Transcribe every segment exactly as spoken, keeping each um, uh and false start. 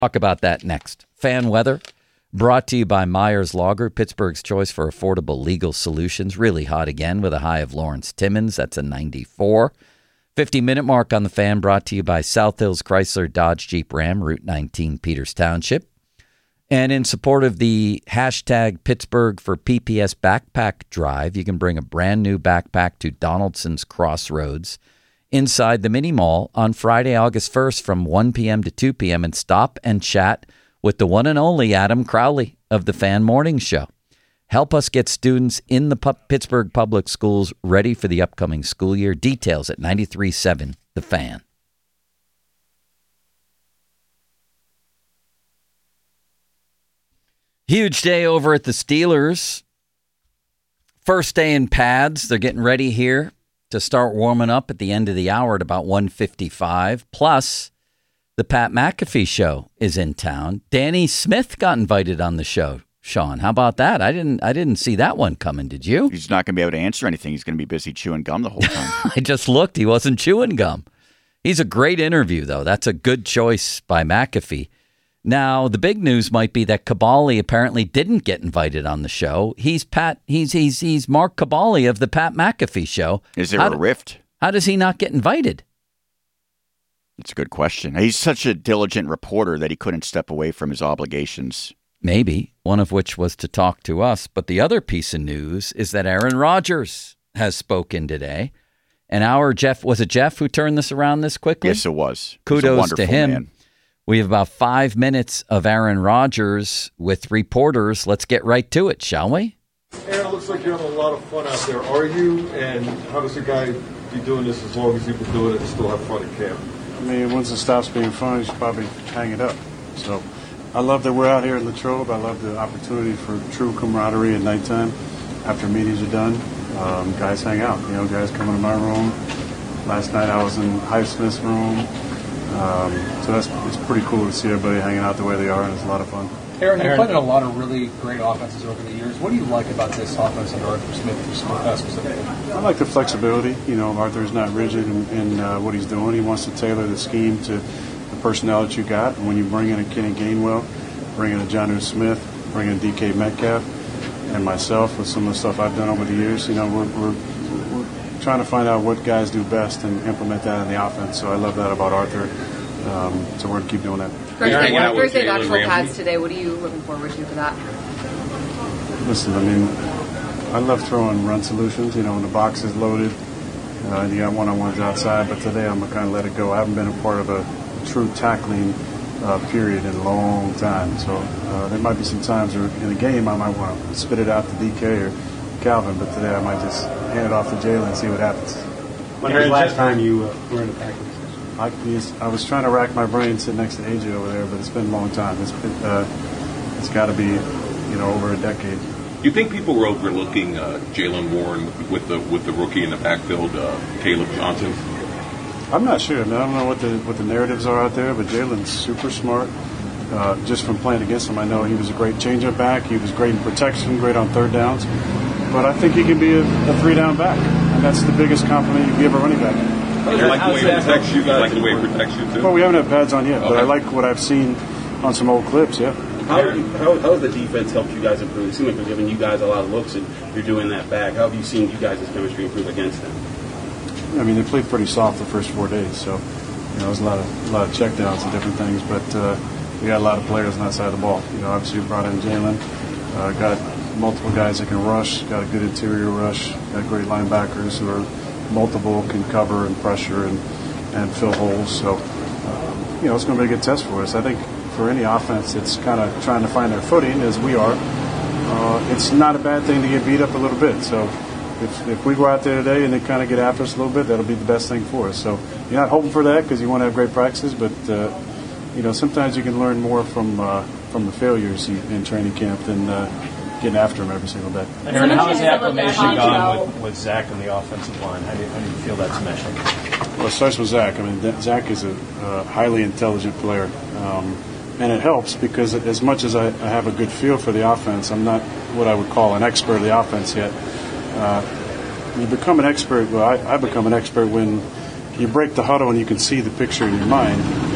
Talk about that next. Fan weather brought to you by Myers Law Group, Pittsburgh's choice for affordable legal solutions. Really hot again with a high of Lawrence Timmons. That's a ninety-four. fifty-minute mark on the Fan brought to you by South Hills Chrysler Dodge Jeep Ram, Route nineteen, Peters Township. And in support of the hashtag Pittsburgh for P P S Backpack Drive, you can bring a brand new backpack to Donaldson's Crossroads inside the Mini Mall on Friday, August first from one p.m. to two p.m. and stop and chat with the one and only Adam Crowley of the Fan Morning Show. Help us get students in the P- Pittsburgh Public Schools ready for the upcoming school year. Details at ninety-three point seven The Fan. Huge day over at the Steelers. First day in pads. They're getting ready here to start warming up at the end of the hour at about one fifty-five. Plus, the Pat McAfee show is in town. Danny Smith got invited on the show. Sean, how about that? I didn't I didn't see that one coming, did you? He's not going to be able to answer anything. He's going to be busy chewing gum the whole time. I just looked. He wasn't chewing gum. He's a great interview, though. That's a good choice by McAfee. Now, the big news might be that Caballi apparently didn't get invited on the show. He's Pat. He's he's he's Mark Caballi of the Pat McAfee show. Is there how a do, rift? How does he not get invited? That's a good question. He's such a diligent reporter that he couldn't step away from his obligations. Maybe, one of which was to talk to us. But the other piece of news is that Aaron Rodgers has spoken today. And our Jeff, was it Jeff who turned this around this quickly? Yes, it was. Kudos to him. Man. We have about five minutes of Aaron Rodgers with reporters. Let's get right to it, shall we? Aaron, it looks like you're having a lot of fun out there. Are you? And how does a guy be doing this as long as you've been doing it and still have fun at camp? I mean, once it stops being fun, you should probably hang it up. So I love that we're out here in Latrobe. I love the opportunity for true camaraderie at nighttime after meetings are done. Um, guys hang out. You know, guys come into my room. Last night I was in Highsmith's room. Um, so that's it's pretty cool to see everybody hanging out the way they are, and it's a lot of fun. Aaron, you've played in a lot of really great offenses over the years. What do you like about this offense under Arthur Smith uh, specifically? I like the flexibility. You know, Arthur's not rigid in, in uh, what he's doing. He wants to tailor the scheme to the personnel that you got. And when you bring in a Kenny Gainwell, bring in a Jonnu Smith, bring in D K Metcalf, and myself with some of the stuff I've done over the years, you know, we're, we're, we're trying to find out what guys do best and implement that in the offense. So I love that about Arthur. Um, so we're going to keep doing that. Thursday, yeah, Thursday actual pads today. What are you looking forward to for that? Listen, I mean, I love throwing run solutions. You know, when the box is loaded, uh, you got one-on-ones outside. But today I'm going to kind of let it go. I haven't been a part of a true tackling uh, period in a long time. So uh, there might be some times where in a game I might want to spit it out to D K or Calvin. But today I might just hand it off to Jalen and see what happens. When was the last time you uh, were in a tackling? I, I was trying to rack my brain sitting next to A J over there, but it's been a long time. It's been, uh, it's got to be, you know, over a decade. Do you think people were overlooking uh, Jaylen Warren with the with the rookie in the backfield, uh, Caleb Johnson? I'm not sure. I, mean, I don't know what the what the narratives are out there, but Jalen's super smart. Uh, just from playing against him, I know he was a great change-up back. He was great in protection, great on third downs. But I think he can be a, a three-down back, and that's the biggest compliment you can give a running back. You like the way it protects you? You like the way it protects you, too? Well, we haven't had pads on yet, okay. But I like what I've seen on some old clips, yeah. How, how, how has the defense helped you guys improve? It seems like they're giving you guys a lot of looks, and you're doing that back. How have you seen you guys' chemistry improve against them? I mean, they played pretty soft the first four days, so you know, there's a lot of a lot of checkdowns and different things. But uh, we got a lot of players on that side of the ball. You know, obviously we brought in Jalen, uh, got multiple guys that can rush, got a good interior rush, got great linebackers who are multiple, can cover and pressure and, and fill holes. So um, you know, it's going to be a good test for us. I think for any offense that's kind of trying to find their footing, as we are, uh, it's not a bad thing to get beat up a little bit. So. If, if we go out there today and they kind of get after us a little bit, that'll be the best thing for us. So you're not hoping for that because you want to have great practices, but uh, you know, sometimes you can learn more from uh, from the failures in training camp than uh, getting after them every single day. And Aaron, how has the acclimation gone with, with Zach on the offensive line? How do, you, how do you feel that's meshing? Well, it starts with Zach. I mean, Zach is a uh, highly intelligent player, um, and it helps because as much as I, I have a good feel for the offense, I'm not what I would call an expert of the offense yet. Uh, you become an expert, well, I, I become an expert when you break the huddle and you can see the picture in your mind.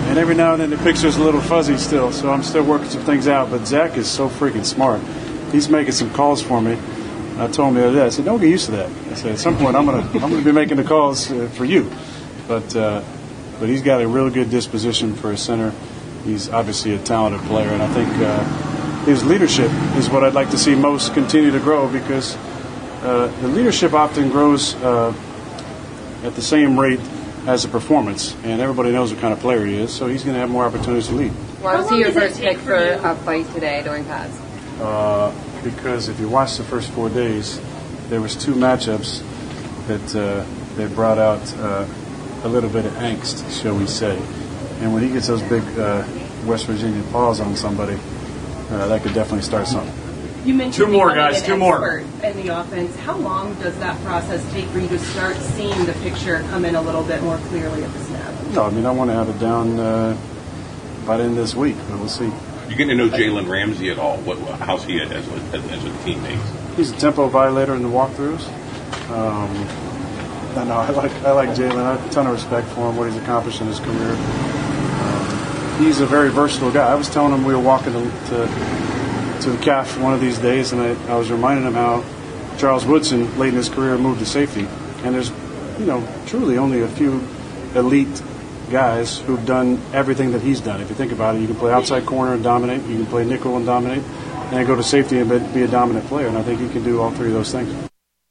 And every now and then the picture's a little fuzzy still, so I'm still working some things out. But Zach is so freaking smart. He's making some calls for me. I told him the other day, I said, don't get used to that. I said, at some point I'm going to I'm gonna be making the calls uh, for you. But uh, but he's got a real good disposition for a center. He's obviously a talented player, and I think uh, his leadership is what I'd like to see most continue to grow, because uh, the leadership often grows uh, at the same rate as the performance, and everybody knows what kind of player he is, so he's going to have more opportunities to lead. Why was he your first pick for a fight today during pads? Uh, because if you watch the first four days, there was two matchups that uh, they brought out uh, a little bit of angst, shall we say. And when he gets those big uh, West Virginia paws on somebody, uh, that could definitely start something. You mentioned two more guys, two more in the offense. How long does that process take for you to start seeing the picture come in a little bit more clearly at the snap? No, I mean I want to have it down uh, by the end of this week, but we'll see. You getting to know Jalen Ramsey at all? What, how's he as a, as a teammate? He's a tempo violator in the walkthroughs. Um, I know I like I like Jalen. I have a ton of respect for him, what he's accomplished in his career. Um, he's a very versatile guy. I was telling him we were walking to, to, to the C A F one of these days, and I, I was reminding him how Charles Woodson, late in his career, moved to safety. And there's, you know, truly only a few elite guys who've done everything that he's done. If you think about it, you can play outside corner and dominate, you can play nickel and dominate, and then go to safety and be a dominant player. And I think he can do all three of those things.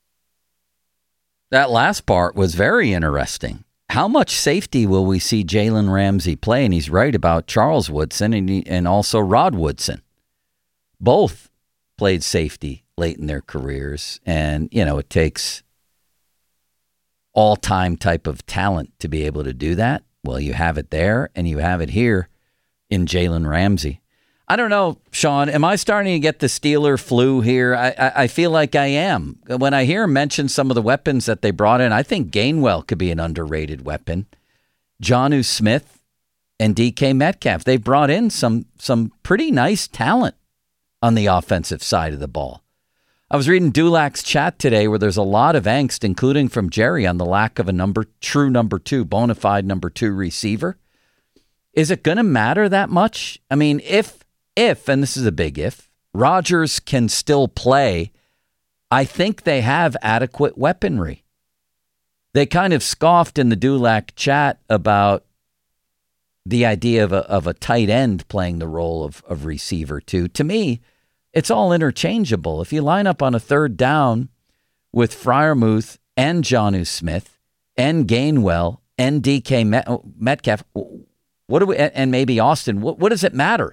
That last part was very interesting. How much safety will we see Jalen Ramsey play? And he's right about Charles Woodson and, he, and also Rod Woodson. Both played safety late in their careers. And, you know, it takes all-time type of talent to be able to do that. Well, you have it there, and you have it here in Jalen Ramsey. I don't know, Sean, am I starting to get the Steeler flu here? I, I, I feel like I am. When I hear him mention some of the weapons that they brought in, I think Gainwell could be an underrated weapon. Jonnu Smith and D K Metcalf, they brought in some some pretty nice talent on the offensive side of the ball. I was reading Dulac's chat today where there's a lot of angst, including from Jerry, on the lack of a number true number two, bona fide number two receiver. Is it going to matter that much? I mean, if, if, and this is a big if, Rodgers can still play, I think they have adequate weaponry. They kind of scoffed in the Dulac chat about the idea of a, of a tight end playing the role of, of receiver too. To me, it's all interchangeable. If you line up on a third down with Freiermuth and Jonnu Smith and Gainwell and D K Metcalf, what do we, and maybe Austin, what, what does it matter?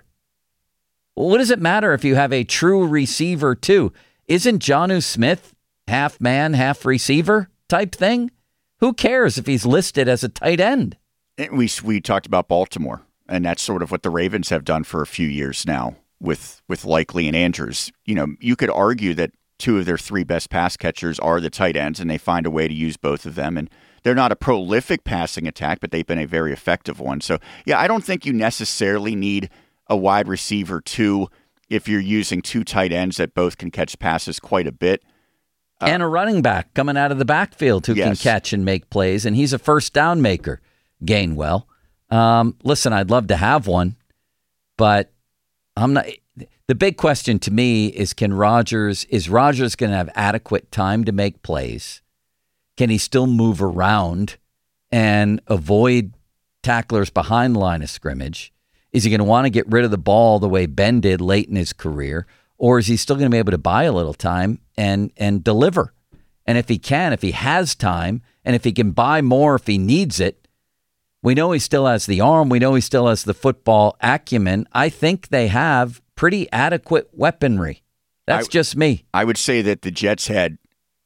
What does it matter if you have a true receiver too? Isn't Jonnu Smith half man, half receiver type thing? Who cares if he's listed as a tight end? We we talked about Baltimore, and that's sort of what the Ravens have done for a few years now. With with Likely and Andrews, you know, you could argue that two of their three best pass catchers are the tight ends, and they find a way to use both of them. And they're not a prolific passing attack, but they've been a very effective one. So, yeah, I don't think you necessarily need a wide receiver too if you're using two tight ends that both can catch passes quite a bit. Uh, and a running back coming out of the backfield who yes. can catch and make plays, and he's a first down maker, Gainwell. Um, listen, I'd love to have one, but I'm not. The big question to me is: Can Rodgers is Rodgers going to have adequate time to make plays? Can he still move around and avoid tacklers behind the line of scrimmage? Is he going to want to get rid of the ball the way Ben did late in his career, or is he still going to be able to buy a little time and and deliver? And if he can, if he has time, and if he can buy more if he needs it. We know he still has the arm. We know he still has the football acumen. I think they have pretty adequate weaponry. That's I, just me. I would say that the Jets had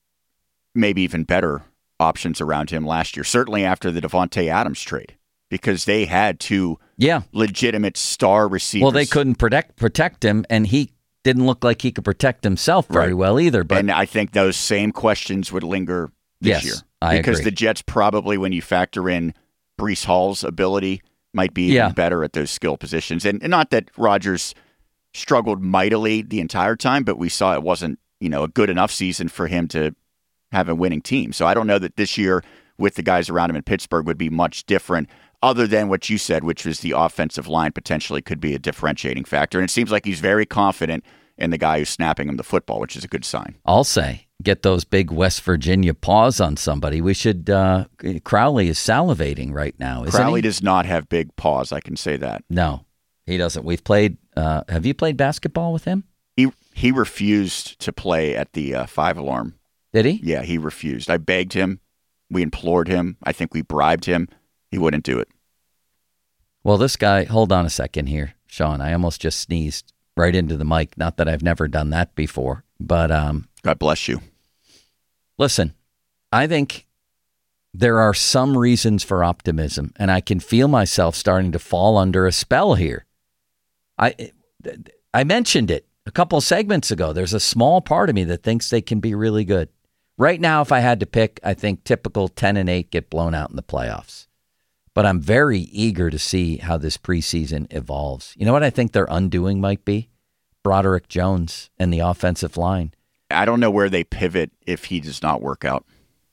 maybe even better options around him last year, certainly after the Devontae Adams trade, because they had two yeah. legitimate star receivers. Well, they couldn't protect protect him, and he didn't look like he could protect himself very right. well either. But And I think those same questions would linger this yes, year. I because agree. the Jets probably, when you factor in Breece Hall's ability, might be even yeah. better at those skill positions. And, and not that Rodgers struggled mightily the entire time, but we saw it wasn't, you know, a good enough season for him to have a winning team. So I don't know that this year with the guys around him in Pittsburgh would be much different. other than what you said, which was the offensive line potentially could be a differentiating factor. And it seems like he's very confident in the guy who's snapping him the football, which is a good sign. I'll say, get those big West Virginia paws on somebody. We should, uh, Crowley is salivating right now, isn't Crowley he? does not have big paws, I can say that. No, he doesn't. We've played, uh, have you played basketball with him? He he refused to play at the uh, five alarm. Did he? Yeah, he refused. I begged him. We implored him. I think we bribed him. He wouldn't do it. Well, this guy, hold on a second here, Sean. I almost just sneezed right into the mic. Not that I've never done that before, but um, God bless you. Listen, I think there are some reasons for optimism, and I can feel myself starting to fall under a spell here. I I mentioned it a couple segments ago. There's a small part of me that thinks they can be really good. Right now, if I had to pick, I think typical ten and eight get blown out in the playoffs. But I'm very eager to see how this preseason evolves. You know what I think their undoing might be? Broderick Jones and the offensive line. I don't know where they pivot if he does not work out.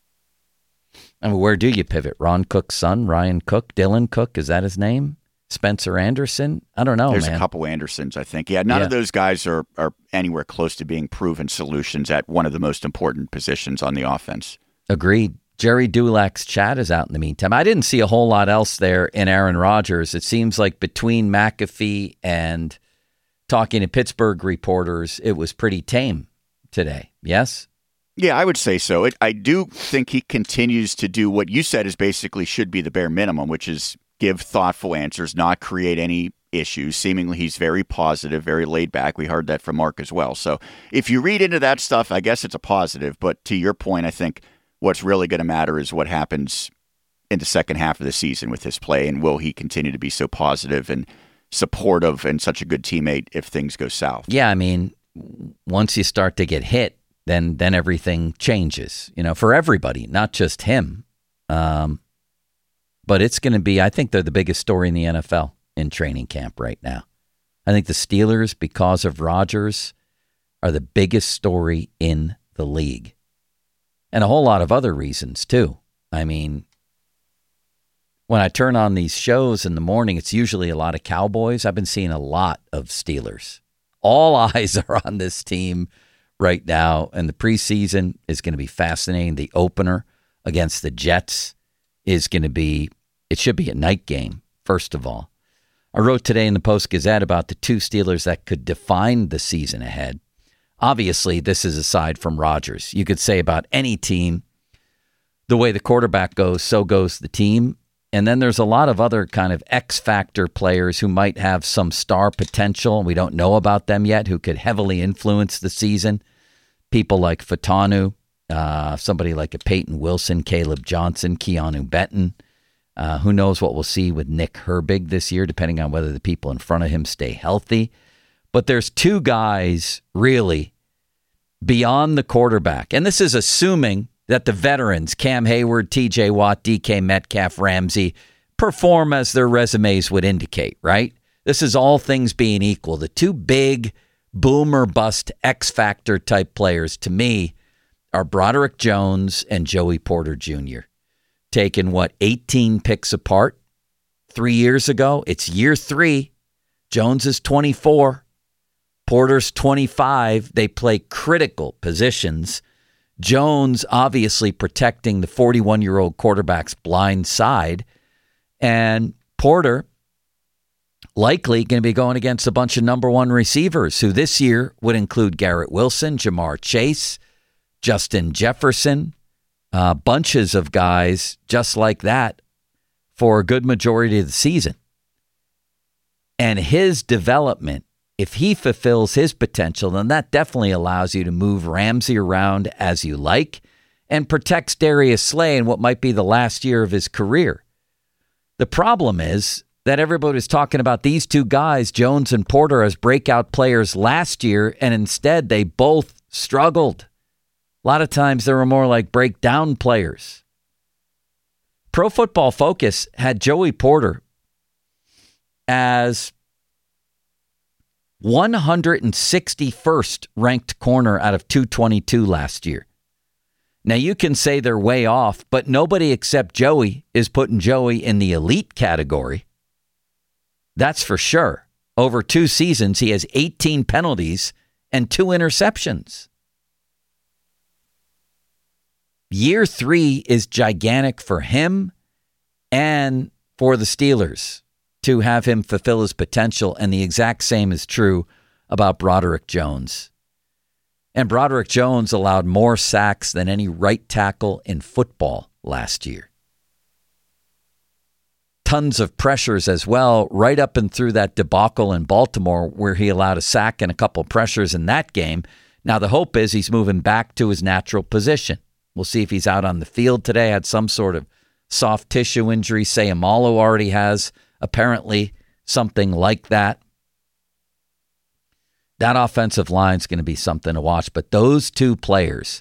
I mean, where do you pivot? Ron Cook's son, Ryan Cook, Dylan Cook, is that his name? Spencer Anderson? I don't know, There's man. a couple Andersons, I think. Yeah, none Yeah. of those guys are, are anywhere close to being proven solutions at one of the most important positions on the offense. Agreed. Jerry Dulac's chat is out in the meantime. I didn't see a whole lot else there in Aaron Rodgers. It seems like between McAfee and talking to Pittsburgh reporters, it was pretty tame today. Yes? Yeah, I would say so. It, I do think he continues to do what you said is basically should be the bare minimum, which is give thoughtful answers, not create any issues. Seemingly he's very positive, very laid back. We heard that from Mark as well. So if you read into that stuff, I guess it's a positive. But to your point, I think what's really going to matter is what happens in the second half of the season with his play, and will he continue to be so positive and supportive and such a good teammate if things go south? Yeah, I mean, once you start to get hit, then then everything changes, you know, for everybody, not just him. Um, but it's going to be, I think they're the biggest story in the N F L in training camp right now. I think the Steelers, because of Rodgers, are the biggest story in the league. And a whole lot of other reasons, too. I mean, when I turn on these shows in the morning, it's usually a lot of Cowboys. I've been seeing a lot of Steelers. All eyes are on this team right now, and the preseason is going to be fascinating. The opener against the Jets is going to be, it should be a night game, first of all. I wrote today in the Post-Gazette about the two Steelers that could define the season ahead. Obviously, this is aside from Rodgers. You could say about any team, the way the quarterback goes, so goes the team. And then there's a lot of other kind of X-factor players who might have some star potential. We don't know about them yet, who could heavily influence the season. People like Fatanu, uh, somebody like a Peyton Wilson, Caleb Johnson, Keanu Benton. Uh, who knows what we'll see with Nick Herbig this year, depending on whether the people in front of him stay healthy. But there's two guys, really, beyond the quarterback. And this is assuming that the veterans, Cam Hayward, T J Watt, D K Metcalf, Ramsey, perform as their resumes would indicate, right? This is all things being equal. The two big boomer bust X-factor type players, to me, are Broderick Jones and Joey Porter Junior Taken, what, eighteen picks apart three years ago? It's year three. Jones is twenty-four. Porter's twenty-five. They play critical positions. Jones obviously protecting the forty-one-year-old quarterback's blind side. And Porter likely going to be going against a bunch of number one receivers who this year would include Garrett Wilson, Jamar Chase, Justin Jefferson, uh, bunches of guys just like that for a good majority of the season. And his development, if he fulfills his potential, then that definitely allows you to move Ramsey around as you like and protects Darius Slay in what might be the last year of his career. The problem is that everybody's talking about these two guys, Jones and Porter, as breakout players last year, and instead they both struggled. A lot of times they were more like breakdown players. Pro Football Focus had Joey Porter as one hundred sixty-first ranked corner out of two twenty-two last year. Now, you can say they're way off, but nobody except Joey is putting Joey in the elite category. That's for sure. Over two seasons, he has eighteen penalties and two interceptions. Year three is gigantic for him and for the Steelers to have him fulfill his potential, and the exact same is true about Broderick Jones. And Broderick Jones allowed more sacks than any right tackle in football last year. Tons of pressures as well, right up and through that debacle in Baltimore where he allowed a sack and a couple pressures in that game. Now the hope is he's moving back to his natural position. We'll see if he's out on the field today. Had some sort of soft tissue injury. Sayamalo already has apparently something like that. That offensive line is going to be something to watch. But those two players,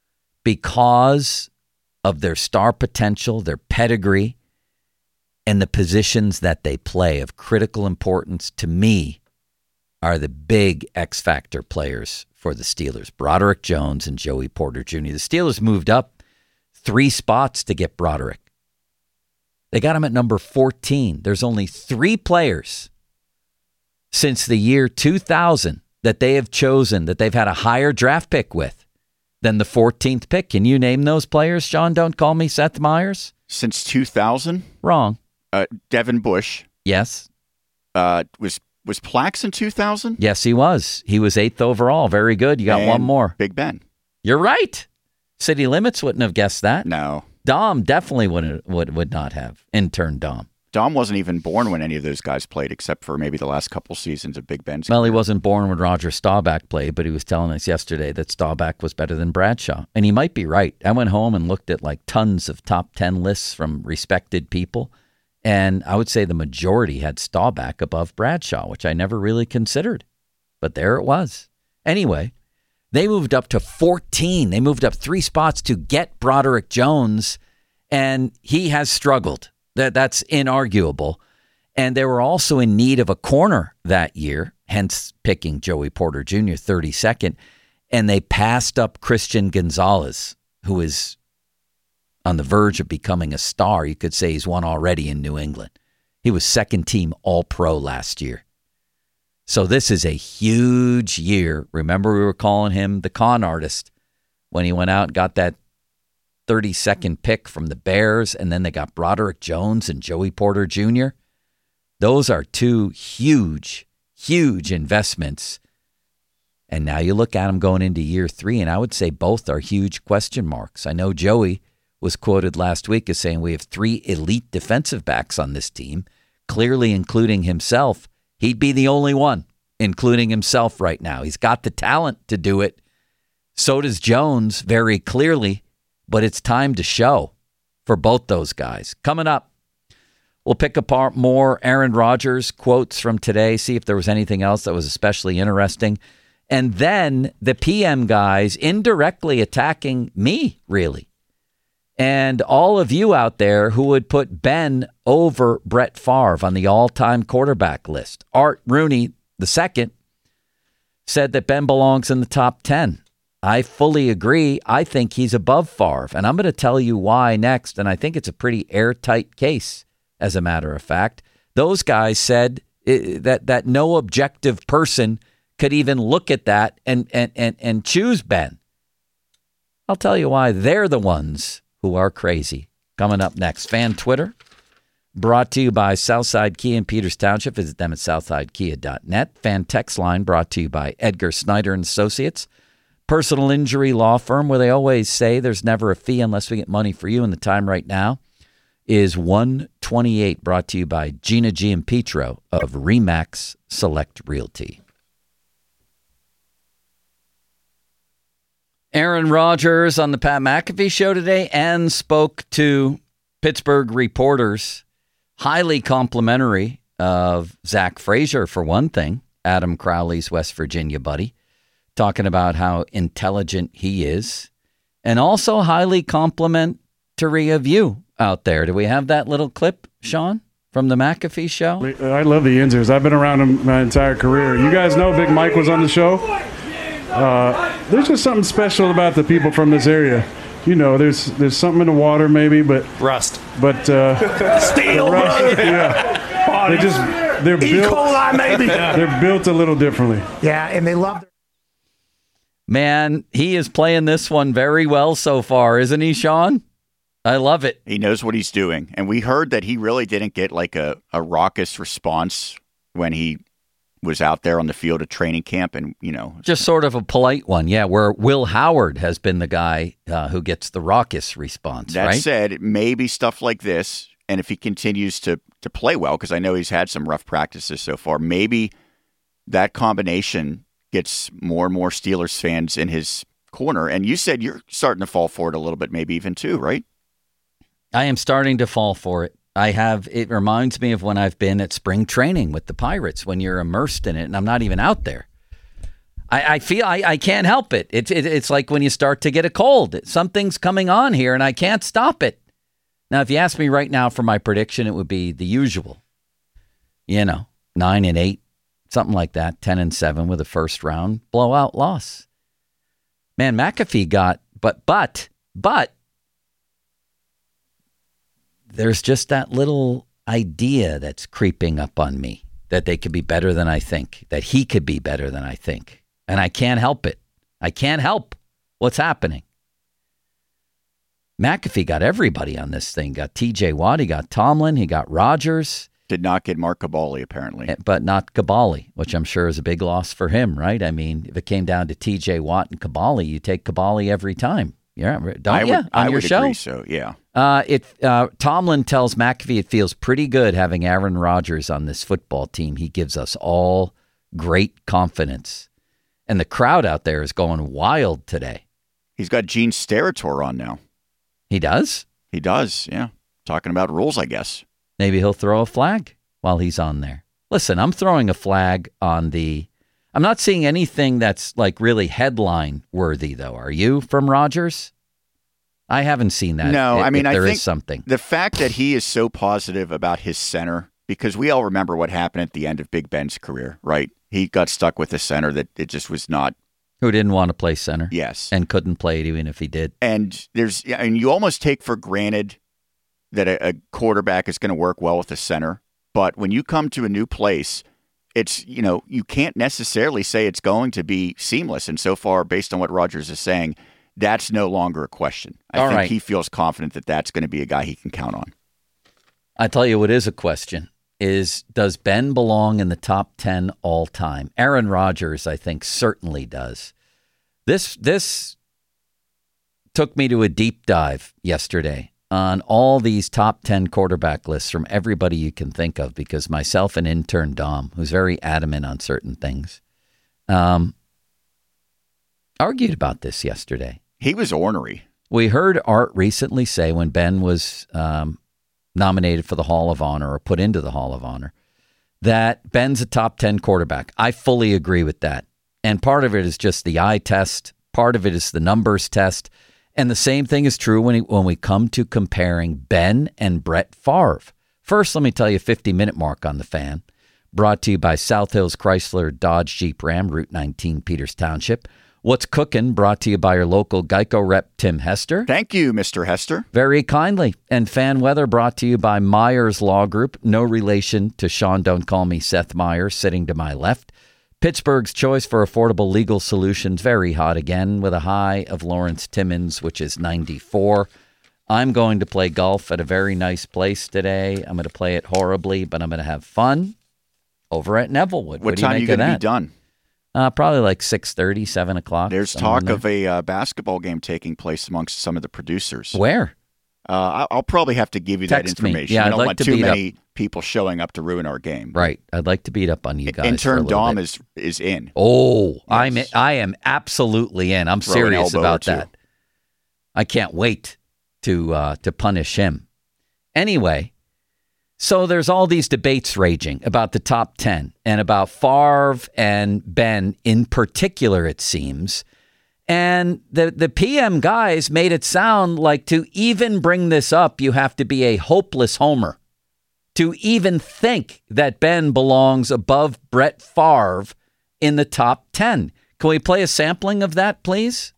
because of their star potential, their pedigree, and the positions that they play of critical importance to me, are the big X factor players for the Steelers. Broderick Jones and Joey Porter Junior The Steelers moved up three spots to get Broderick. They got him at number fourteen. There's only three players since the year two thousand that they have chosen, that they've had a higher draft pick with than the fourteenth pick. Can you name those players, John? Don't call me Seth Meyers. Since two thousand? Wrong. Uh, Devin Bush. Yes. Uh, was was Plax in two thousand? Yes, he was. He was eighth overall. Very good. You got and one more. Big Ben. You're right. City Limits wouldn't have guessed that. No. Dom definitely would would would not have. Intern Dom. Dom wasn't even born when any of those guys played, except for maybe the last couple seasons of Big Ben's. Well, he wasn't born when Roger Staubach played, but he was telling us yesterday that Staubach was better than Bradshaw. And he might be right. I went home and looked at like tons of top ten lists from respected people, and I would say the majority had Staubach above Bradshaw, which I never really considered. But there it was. Anyway, they moved up to fourteen. They moved up three spots to get Broderick Jones, and he has struggled. That That's inarguable. And they were also in need of a corner that year, hence picking Joey Porter Junior thirty-second. And they passed up Christian Gonzalez, who is on the verge of becoming a star. You could say he's one already in New England. He was second team All-Pro last year. So this is a huge year. Remember, we were calling him the con artist when he went out and got that thirty-second pick from the Bears, and then they got Broderick Jones and Joey Porter Junior Those are two huge, huge investments. And now you look at them going into year three, and I would say both are huge question marks. I know Joey was quoted last week as saying we have three elite defensive backs on this team, clearly including himself. He'd be the only one, including himself right now. He's got the talent to do it. So does Jones, very clearly. But it's time to show for both those guys. Coming up, we'll pick apart more Aaron Rodgers quotes from today, see if there was anything else that was especially interesting. And then the P M guys indirectly attacking me, really. And all of you out there who would put Ben over Brett Favre on the all-time quarterback list. Art Rooney, the second, said that Ben belongs in the top ten. I fully agree. I think he's above Favre, and I'm going to tell you why next, and I think it's a pretty airtight case, as a matter of fact. Those guys said that that no objective person could even look at that and, and, and, and choose Ben. I'll tell you why they're the ones who are crazy. Coming up next, Fan Twitter, brought to you by Southside Kia in Peters Township. Visit them at southside kia dot net. Fan Text Line, brought to you by Edgar Snyder and Associates, personal injury law firm, where they always say there's never a fee unless we get money for you. And the time right now is one twenty-eight, brought to you by Gina Giampetro of Remax Select Realty. Aaron Rodgers on the Pat McAfee show today and spoke to Pittsburgh reporters, highly complimentary of Zach Frazier, for one thing, Adam Crowley's West Virginia buddy, talking about how intelligent he is, and also highly complimentary of you out there. Do we have that little clip, Sean, from the McAfee show? I love the Yinzers. I've been around them my entire career. You guys know Big Mike was on the show? Uh, there's just something special about the people from this area. you know, there's there's something in the water maybe, but rust. But uh, steel, the rust, yeah. They just they're E. built. coli, maybe. They're built a little differently. Yeah, and they love. Their- Man, he is playing this one very well so far, isn't he, Sean? I love it. He knows what he's doing. And we heard that he really didn't get like a, a raucous response when he was out there on the field at training camp. And, you know, just sort of a polite one. Yeah, where Will Howard has been the guy uh, who gets the raucous response, that right? said, maybe stuff like this. And if he continues to, to play well, because I know he's had some rough practices so far, maybe that combination gets more and more Steelers fans in his corner. And you said you're starting to fall for it a little bit, maybe even two, right? I am starting to fall for it. I have. It reminds me of when I've been at spring training with the Pirates, when you're immersed in it, and I'm not even out there. I, I feel I, I can't help it. It, it. It's like when you start to get a cold. Something's coming on here, and I can't stop it. Now, if you ask me right now for my prediction, it would be the usual. You know, nine and eight, something like that, ten and seven with a first round blowout loss. Man, McAfee got, but, but, but, there's just that little idea that's creeping up on me that they could be better than I think, that he could be better than I think. And I can't help it. I can't help what's happening. McAfee got everybody on this thing. Got T J Watt, he got Tomlin, he got Rodgers. Did not get Mark Cabali, apparently. But not Cabali, which I'm sure is a big loss for him, right? I mean, if it came down to T J Watt and Cabali, you take Cabali every time. Yeah, don't I you? Would, on I your would show? agree so, yeah. Uh, it uh, Tomlin tells McAfee it feels pretty good having Aaron Rodgers on this football team. He gives us all great confidence. And the crowd out there is going wild today. He's got Gene Steratore on now. He does? He does, yeah. Talking about rules, I guess. Maybe he'll throw a flag while he's on there. Listen, I'm throwing a flag on the... I'm not seeing anything that's like really headline worthy, though. Are you, from Rodgers? I haven't seen that. No, if, I mean, if there I think is something. The fact that he is so positive about his center, because we all remember what happened at the end of Big Ben's career, right? He got stuck with a center that it just was not. Who didn't want to play center. Yes. And couldn't play it even if he did. And there's, I mean, you almost take for granted that a, a quarterback is going to work well with a center. But when you come to a new place, it's, you know, you can't necessarily say it's going to be seamless. And so far, based on what Rodgers is saying, that's no longer a question. I All think right. he feels confident that that's going to be a guy he can count on. I tell you what is a question is, does Ben belong in the top ten all time? Aaron Rodgers, I think, certainly does. This, this took me to a deep dive yesterday on all these top ten quarterback lists from everybody you can think of, because myself and intern Dom, who's very adamant on certain things, um, argued about this yesterday. He was ornery. We heard Art recently say when Ben was um, nominated for the Hall of Honor or put into the Hall of Honor that Ben's a top ten quarterback. I fully agree with that. And part of it is just the eye test. Part of it is the numbers test. And the same thing is true when, he, when we come to comparing Ben and Brett Favre. First, let me tell you, fifty-minute mark on the Fan, brought to you by South Hills Chrysler Dodge Jeep Ram, Route nineteen, Peters Township. What's Cooking, brought to you by your local Geico rep, Tim Hester. Thank you, Mister Hester. Very kindly. And Fan Weather, brought to you by Myers Law Group. No relation to Sean Don't Call Me Seth Myers, sitting to my left. Pittsburgh's choice for affordable legal solutions. Very hot again with a high of Lawrence Timmons, which is ninety-four. I'm going to play golf at a very nice place today. I'm going to play it horribly, but I'm going to have fun over at Nevillewood. What, what do time you are you make of going to that? be done? Uh, probably like six thirty, seven o'clock. There's talk of a uh, basketball game taking place amongst some of the producers. Where? Uh, I'll probably have to give you Text that me. information. Yeah, I I'd don't like want to too beat many up. people showing up to ruin our game. Right. I'd like to beat up on you guys. for a Intern little Dom bit. is is in. Oh, Yes. I'm in, I am absolutely in. I'm Throw an serious elbow or about two. that. I can't wait to uh, to punish him. Anyway, so there's all these debates raging about the top ten and about Favre and Ben in particular, it seems. And the, the P M guys made it sound like to even bring this up, you have to be a hopeless homer. To even think that Ben belongs above Brett Favre in the top ten. Can we play a sampling of that, please?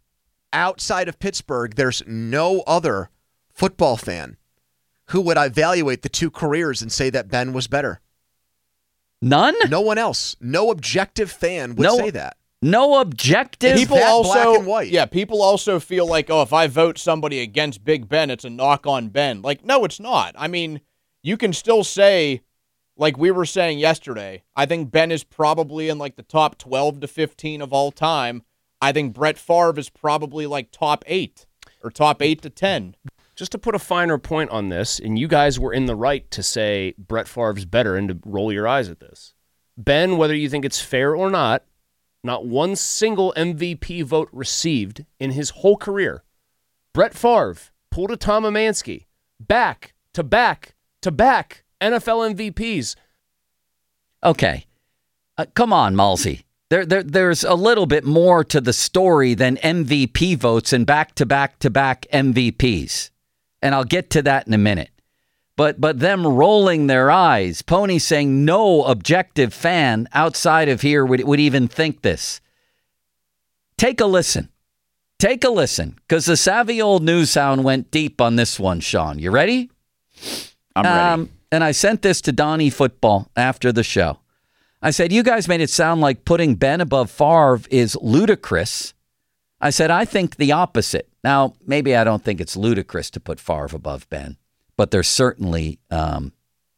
outside of Pittsburgh, there's no other football fan who would evaluate the two careers and say that Ben was better. None? No one else. No objective fan would no, say that. No objective. People that also, black and white. Yeah, people also feel like, oh, if I vote somebody against Big Ben, it's a knock on Ben. Like, no, it's not. I mean, you can still say, like we were saying yesterday, I think Ben is probably in like the top twelve to fifteen of all time. I think Brett Favre is probably like top eight or top eight to ten. Just to put a finer point on this, and you guys were in the right to say Brett Favre's better and to roll your eyes at this. Ben, whether you think it's fair or not, not one single M V P vote received in his whole career. Brett Favre pulled a Tom Amansky, back to back to back N F L M V Ps. Okay. Uh, come on, Malsey. There, there, there's a little bit more to the story than M V P votes and back-to-back-to-back M V Ps. And I'll get to that in a minute. But but them rolling their eyes, Pony saying no objective fan outside of here would, would even think this. Take a listen. Take a listen, because the savvy old news hound went deep on this one, Sean. You ready? I'm ready. Um, and I sent this to Donnie Football after the show. I said, you guys made it sound like putting Ben above Favre is ludicrous. I said, I think the opposite. Now, maybe I don't think it's ludicrous to put Favre above Ben, but there's certainly um,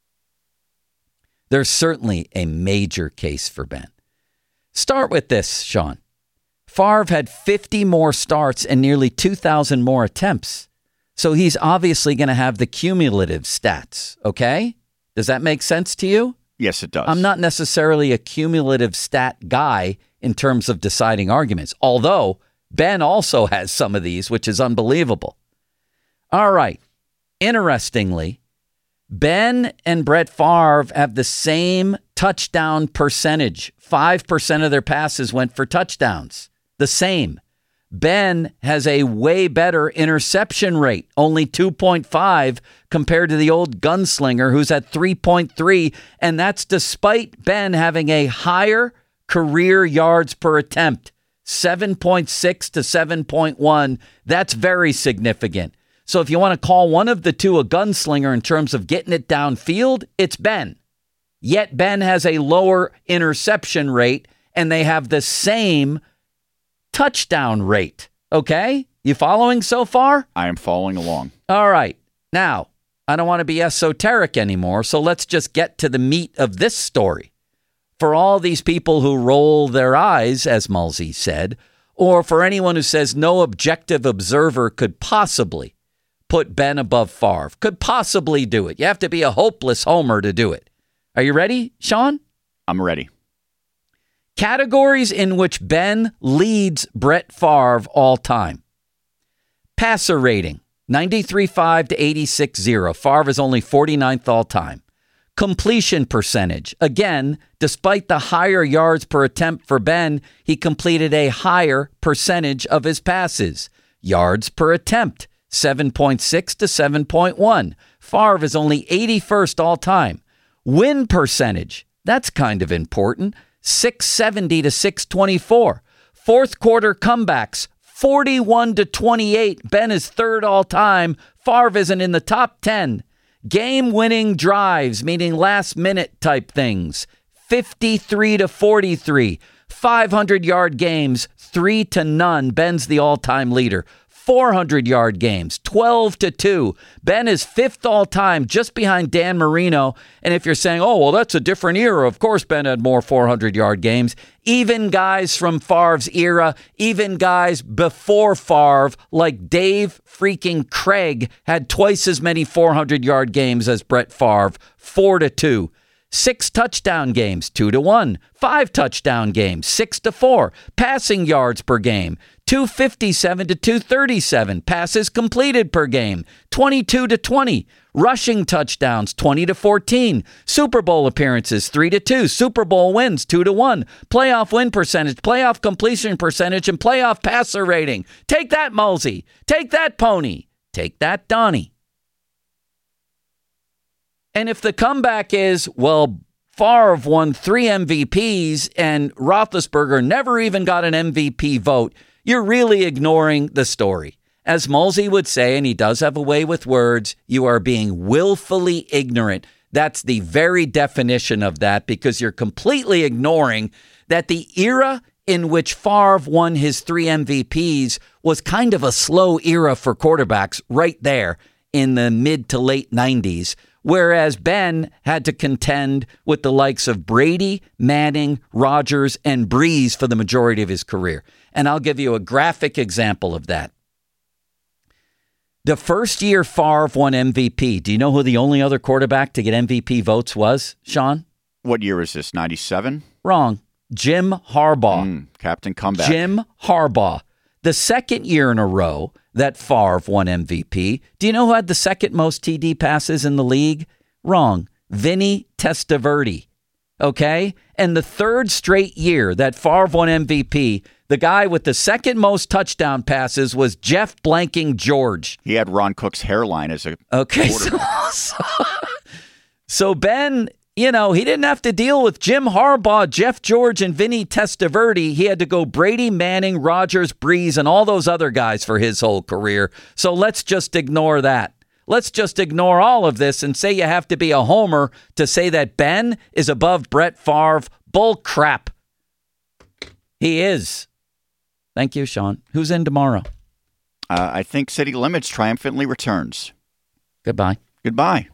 there's certainly a major case for Ben. Start with this, Sean. Favre had fifty more starts and nearly two thousand more attempts. So he's obviously going to have the cumulative stats, okay? Does that make sense to you? Yes, it does. I'm not necessarily a cumulative stat guy in terms of deciding arguments, although Ben also has some of these, which is unbelievable. All right. Interestingly, Ben and Brett Favre have the same touchdown percentage. five percent of their passes went for touchdowns. The same. Ben has a way better interception rate, only two point five compared to the old gunslinger who's at three point three, and that's despite Ben having a higher career yards per attempt, seven point six to seven point one. That's very significant. So if you want to call one of the two a gunslinger in terms of getting it downfield, it's Ben. Yet Ben has a lower interception rate, and they have the same touchdown rate. Okay? You following so far? I am following along. All right. Now, I don't want to be esoteric anymore, so let's just get to the meat of this story. For all these people who roll their eyes, as Mulsey said, or for anyone who says no objective observer could possibly put Ben above Favre, could possibly do it. You have to be a hopeless homer to do it. Are you ready, Sean? I'm ready. Categories in which Ben leads Brett Favre all time. Passer rating, ninety-three point five to eighty-six point zero. Favre is only forty-ninth all time. Completion percentage. Again, despite the higher yards per attempt for Ben, he completed a higher percentage of his passes. Yards per attempt, seven point six to seven point one. Favre is only eighty-first all time. Win percentage. That's kind of important. six seventy to six twenty-four. Fourth quarter comebacks, forty-one to twenty-eight. Ben is third all time. Favre isn't in the top ten. Game-winning drives, meaning last-minute type things, fifty-three to forty-three. five hundred yard games, three to none. Ben's the all-time leader. four hundred yard games, twelve to two. Ben is fifth all time, just behind Dan Marino. And if you're saying, oh, well, that's a different era, of course Ben had more four hundred yard games. Even guys from Favre's era, even guys before Favre, like Dave freaking Craig, had twice as many four hundred yard games as Brett Favre, four to two. Six touchdown games, two to one. Five touchdown games, six to four. Passing yards per game, two fifty-seven to two thirty-seven. Passes completed per game, twenty-two to twenty. Rushing touchdowns, twenty to fourteen. Super Bowl appearances, three to two. Super Bowl wins, two to one. Playoff win percentage, playoff completion percentage, and playoff passer rating. Take that, Mulsey. Take that, Pony. Take that, Donnie. And if the comeback is, well, Favre won three M V Ps and Roethlisberger never even got an M V P vote, You're really ignoring the story. As Mulsey would say, and he does have a way with words, you are being willfully ignorant. That's the very definition of that, because you're completely ignoring that the era in which Favre won his three M V Ps was kind of a slow era for quarterbacks right there in the mid to late nineties, whereas Ben had to contend with the likes of Brady, Manning, Rodgers, and Breeze for the majority of his career. And I'll give you a graphic example of that. The first year Favre won M V P, do you know who the only other quarterback to get M V P votes was, Sean? What year was this, ninety-seven? Wrong. Jim Harbaugh. Mm, Captain Comeback. Jim Harbaugh. The second year in a row that Favre won M V P, do you know who had the second most T D passes in the league? Wrong. Vinny Testaverde. Okay? And the third straight year that Favre won M V P, the guy with the second most touchdown passes was Jeff Blanking George. He had Ron Cook's hairline as a Okay, so, so, so Ben, you know, he didn't have to deal with Jim Harbaugh, Jeff George, and Vinny Testaverde. He had to go Brady, Manning, Rodgers, Breeze, and all those other guys for his whole career. So let's just ignore that. Let's just ignore all of this and say you have to be a homer to say that Ben is above Brett Favre. Bull crap. He is. Thank you, Sean. Who's in tomorrow? Uh, I think City Limits triumphantly returns. Goodbye. Goodbye.